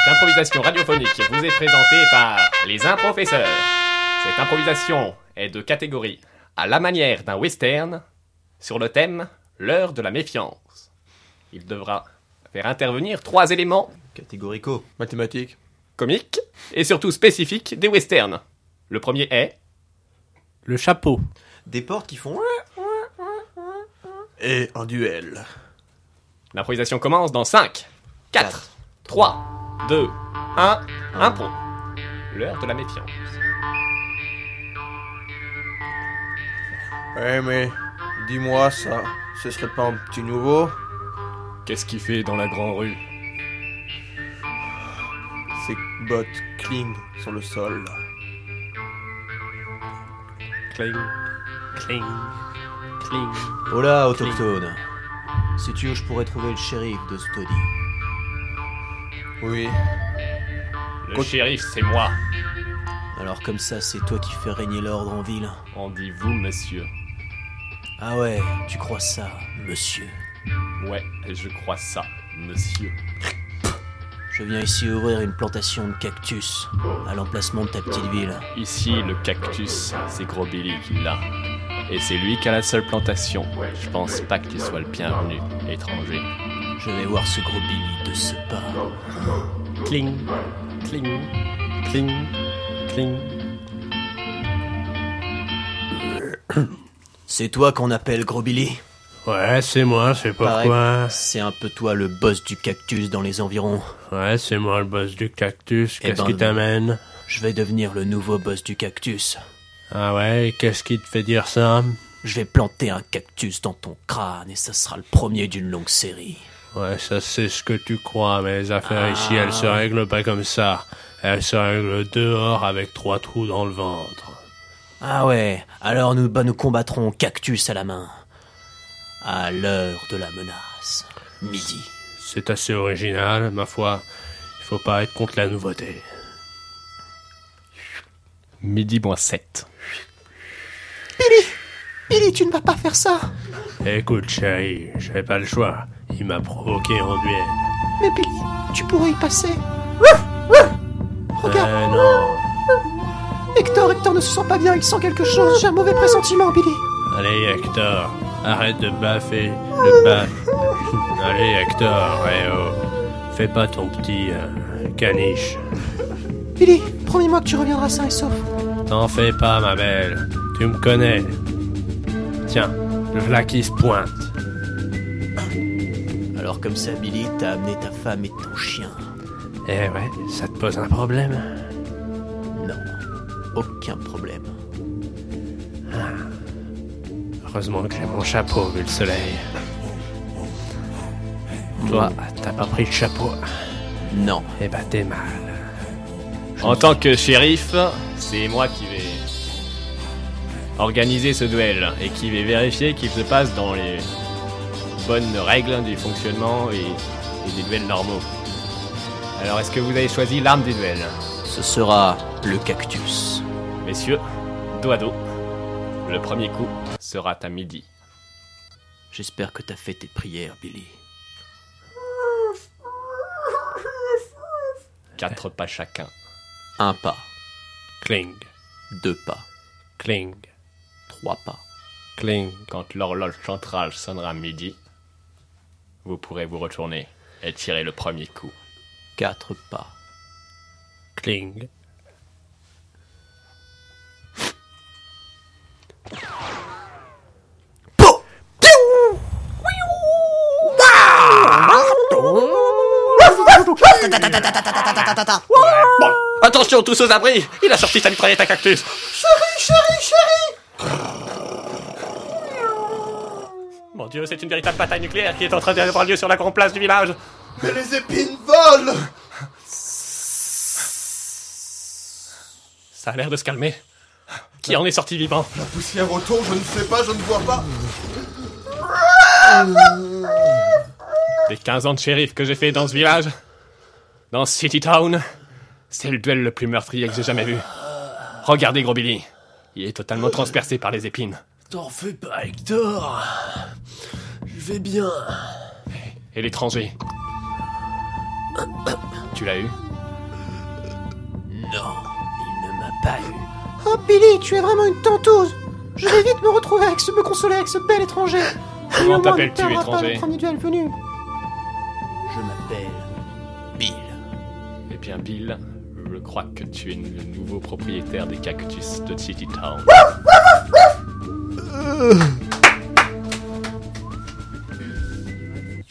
Cette improvisation radiophonique vous est présentée par les Improfesseurs. Cette improvisation est de catégorie à la manière d'un western sur le thème l'heure de la méfiance. Il devra faire intervenir 3 éléments Catégorico. Mathématiques. comiques et surtout spécifiques des westerns. Le premier est le chapeau. Des portes qui font... Et un duel. l'improvisation commence dans 5, 4, 3, 2, 1, impro. L'heure de la méfiance. Ouais, mais dis-moi ça, ce serait pas un petit nouveau? Qu'est-ce qu'il fait dans la grande rue? Ses bottes clignent sur le sol. Cling, cling, cling. Oh là, autochtone. Si tu veux, je pourrais trouver le shérif de Stody. Oui. Le shérif, c'est moi. Alors comme ça, c'est toi qui fais régner l'ordre en ville. On dit vous, monsieur. Ah ouais, tu crois ça, monsieur? Ouais, je crois ça, monsieur. Je viens ici ouvrir une plantation de cactus à l'emplacement de ta petite ville. Ici, le cactus, c'est Gros Billy qui l'a. Et c'est lui qui a la seule plantation. Je pense pas qu'il soit le bienvenu, étranger. Je vais voir ce gros Billy de ce pas. Cling, cling, cling, cling. C'est toi qu'on appelle gros Billy? Ouais, c'est moi, je sais pas Pareil, pourquoi. c'est un peu toi le boss du cactus dans les environs. Ouais, c'est moi le boss du cactus. Eh Qu'est-ce ben, qui t'amène? Je vais devenir le nouveau boss du cactus. Ah ouais, qu'est-ce qui te fait dire ça? Je vais planter un cactus dans ton crâne et ça sera le premier d'une longue série. Ouais, ça c'est ce que tu crois, mais les affaires ici, elles se règlent pas comme ça. Elles se règlent dehors avec 3 trous dans le ventre. Ah ouais, alors nous combattrons cactus à la main. À l'heure de la menace. Midi. C'est assez original, ma foi. Il faut pas être contre la nouveauté. Midi moins 7. Billy, tu ne vas pas faire ça. Écoute, chérie, j'avais pas le choix. Il m'a provoqué en duel. Mais Billy, tu pourrais y passer. Regarde, Non. Hector ne se sent pas bien, il sent quelque chose. J'ai un mauvais pressentiment, Billy. Allez, Hector, arrête de baffer le baf. Allez, Hector, fais pas ton petit caniche. Billy, promets-moi que tu reviendras sain et sauf. T'en fais pas, ma belle. Tu me connais. Tiens, le v'là qui se pointe. Alors comme ça, Billy, t'as amené ta femme et ton chien. Eh ouais, ça te pose un problème? Non, aucun problème. Heureusement que j'ai mon chapeau, vu le soleil. Toi, t'as pas pris le chapeau? Non. Eh ben, t'es mal. En tant que shérif, c'est moi qui vais organiser ce duel et qui vais vérifier qu'il se passe dans les bonnes règles du fonctionnement et des duels normaux. Alors, est-ce que vous avez choisi l'arme du duel? Ce sera le cactus. Messieurs, dos à dos, le premier coup sera à midi. J'espère que t'as fait tes prières, Billy. 4 pas chacun. 1 pas, Cling, 2 pas, cling, 3 pas. cling. Quand l'horloge centrale sonnera midi, vous pourrez vous retourner et tirer le premier coup. 4 pas. Cling. Bon, attention tous aux abris, il a sorti sa mitraillette à cactus. Mon Dieu, c'est une véritable bataille nucléaire qui est en train d'avoir lieu sur la grande place du village. Mais les épines volent! Ça a l'air de se calmer. Qui en est sorti vivant? La poussière autour, je ne sais pas, je ne vois pas. Les 15 ans de shérif que j'ai fait dans ce village, dans City Town, c'est le duel le plus meurtrier que j'ai jamais vu. Regardez Gros Billy, il est totalement transpercé par les épines. T'en fais pas, Hector. Je vais bien. Et l'étranger? Tu l'as eu? Non, il ne m'a pas eu. Oh Billy, tu es vraiment une tentouse. Je vais vite me consoler avec ce bel étranger. Comment Au moins, t'appelles-tu, ne perdra pas étranger? le premier duel venu. Je m'appelle Bill. Eh bien, Bill, je crois que tu es le nouveau propriétaire des cactus de City Town.